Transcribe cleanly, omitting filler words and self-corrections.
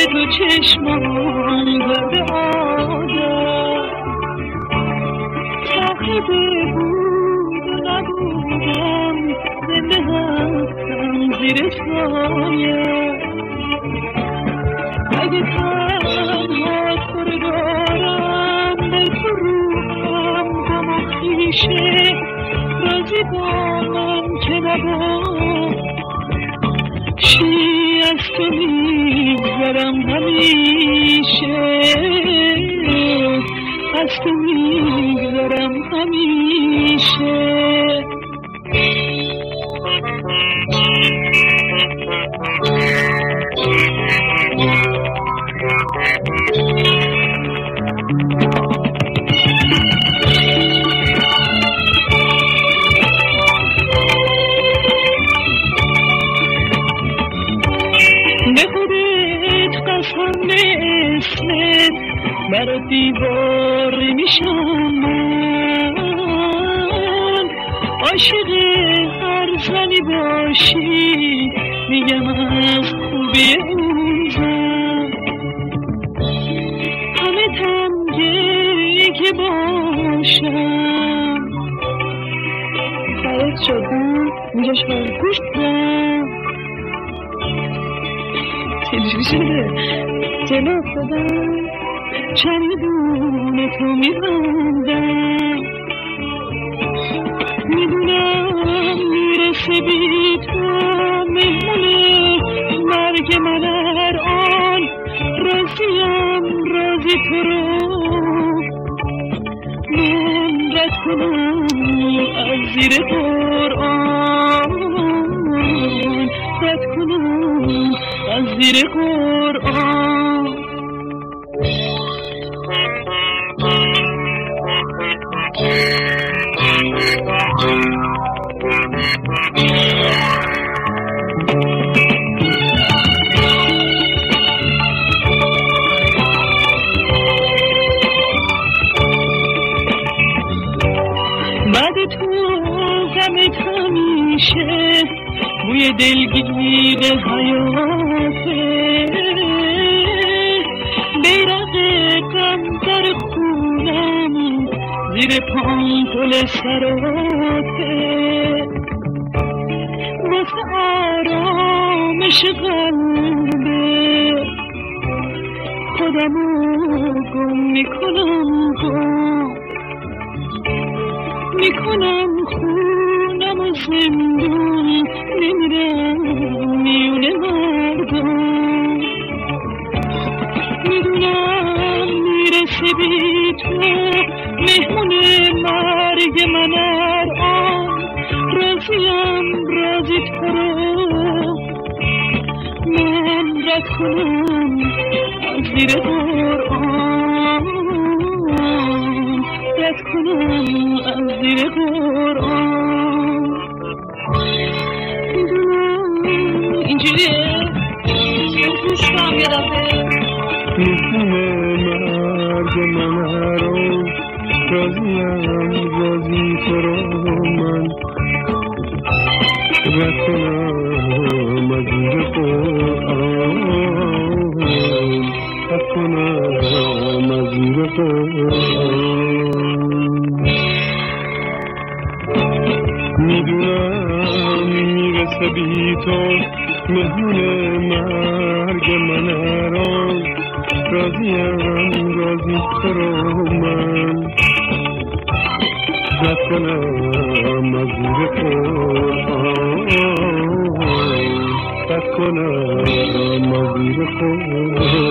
تو چشمان زده آدم صاحب بود و نبودم زنده هستم زیر سایه اگه تنها تو رو دارم به تو روحم غم و خویشه راضی با من که نبا چی از تو میگذرم همیشه از تو میگذرم همیشه برا دیوار میشم من عاشق هر زنی باشی میگم از خوبی اون زن همه تنگی که باشم فرد شدم اینجا شاید گوش دم تلجوری شده جلو افتادم چندون تو میبندم میدونم میرسه بی تو مهمون مرگ من الان راضیم راضی تو رو من رد کنم از زیر قرآن رد کنم از زیر قرآن بعد تو غمت همیشه بوی دلگیر حیاته بیرق غم در خونم زیر پانتول سراته واسه آرامش قلبه خودمو گم میکنم خونم و زندون نمیرم میونه مردم میدونم میرسه بی تو مهمون مرگ من الان راضیم راضی تو رو من رد کنم از زیر قرآن رد کنم از زیر قرآن میدونم اینجوریه گوش کنم یه دفعه مهمون مرگ من رو راضیم راضی تو رو من رد کنم از زیر قرآن رد کنم از زیر قرآن میدونم میرسه بی تو مهمون مرگ من رو راضیم راضی تو رو من رد کنم از زیر قرآن رد کنم از زیر قرآن